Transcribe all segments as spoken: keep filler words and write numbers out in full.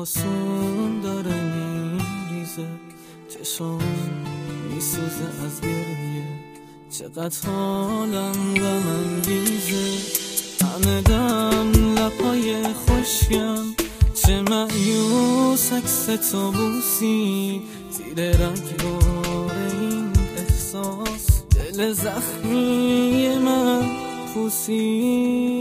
آسون داره میریزه، چشم میسوزه از گریه، چقدر حالم غم انگیزه، همه دم لبای خوشیم، چه مایوس عکس تو بوسی، زیر رگبار این احساس دل زخمی من پوسی.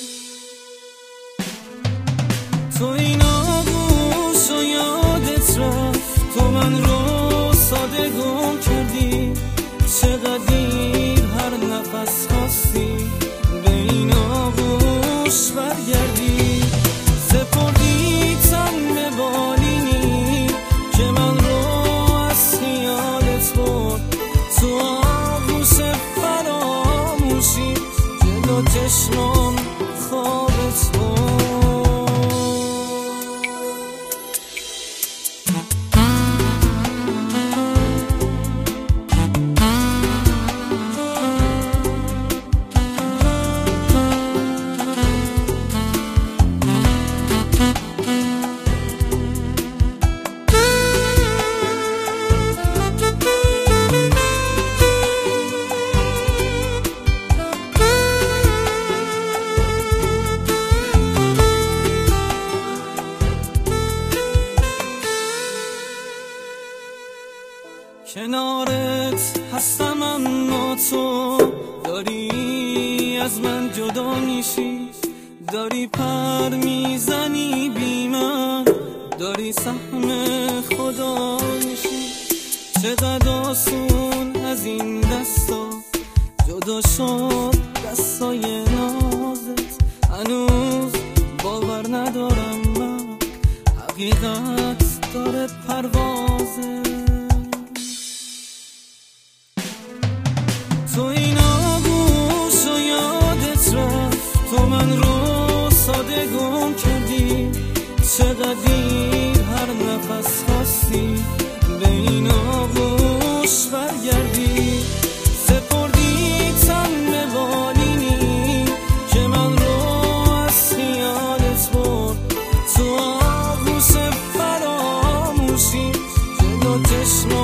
تو این آغوش و یادت رفت، تو من رو ساده گم کردی، چقدر دیر هر نفس خواستی به این آغوش برگردی، سپردی تن به بالینی که من رو از خیالت برد، تو آغوش فراموشی جلو چشمام خوابت برد. کنارت هستم اما تو داری از من جدا میشی، داری پر میزنی بی من، داری سهم خدا میشی، چقدر آسون از این دستا جدا شد دستای نازت، هنوز باور ندارم من حقیقت داره پروازه. تو این آغوش و یادت رفت، تو من رو ساده گم کردی، چقدر دیر هر نفس خواستی به این آغوش برگردی، سپردی تن به بالینی که من رو از خیالت برد، تو آغوش فراموشی جلو چشم